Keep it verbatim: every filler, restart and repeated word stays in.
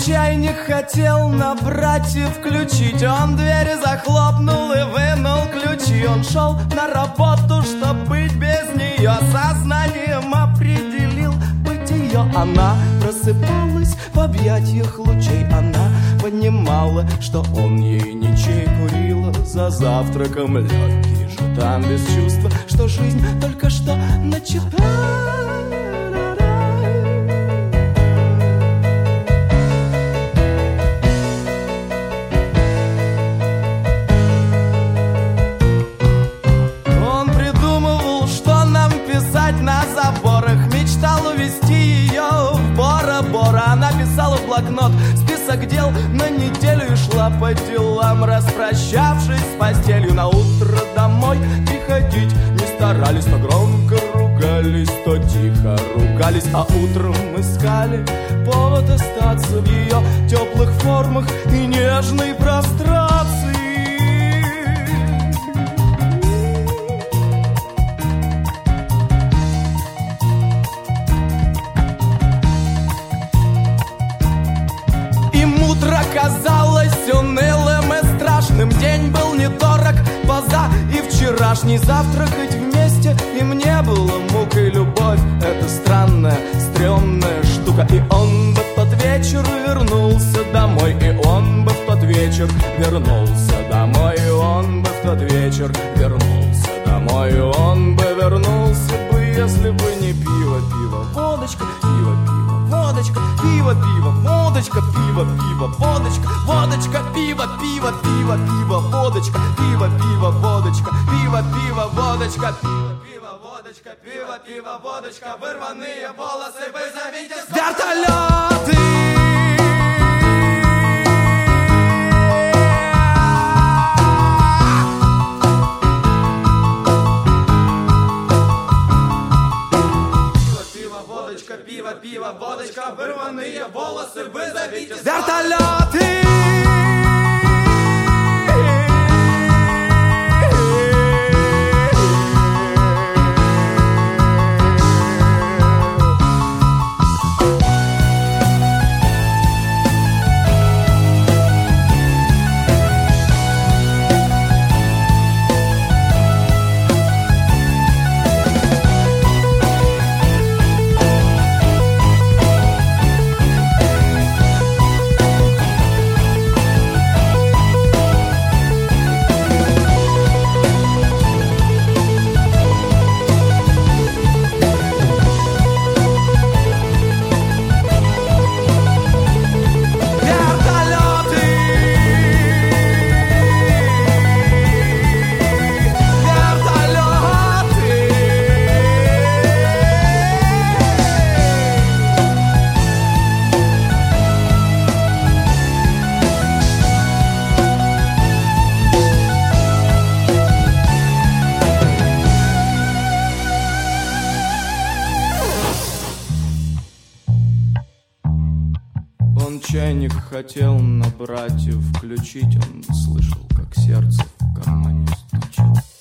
чайник хотел на братьев включить. Он двери захлопнул и вынул ключи. Он шел на работу, чтоб быть без нее. Сознанием определил быть ее. Она просыпалась в объятиях лучей. Она понимала, что он ей ничей. Курила за завтраком легкий жетан без чувства, что жизнь только что начата. На заборах мечтал увезти ее в Бора-Бора. Она писала в блокнот список дел на неделю и шла по делам, распрощавшись с постелью. На утро домой приходить не старались, то громко ругались, то тихо ругались, а утром искали повод остаться в ее теплых формах и нежной прострации. Казалось унылым и страшным. День был недорог, поза и вчерашний. Завтракать вместе им не было мукой. Любовь — это странная, стрёмная штука. И он бы в тот вечер вернулся домой. И он бы в тот вечер вернулся домой. И он бы в тот вечер вернулся домой. И он бы вернулся бы, если бы не пиво, пиво, водочка, пиво, пиво, водочка, пиво, пиво, водочка, пиво, пиво, водочка, водочка, пиво, пиво, пиво, пиво, водочка, пиво, пиво, водочка, пиво, пиво, водочка, пиво, пиво, водочка, пиво, пиво, водочка, вырванные волосы, вызовите вертолеты! Пиво, пиво, водочка, вырванные волосы, вызовите вертолеты! Чайник хотел на братьев включить. Он слышал, как сердце в кармане стучит.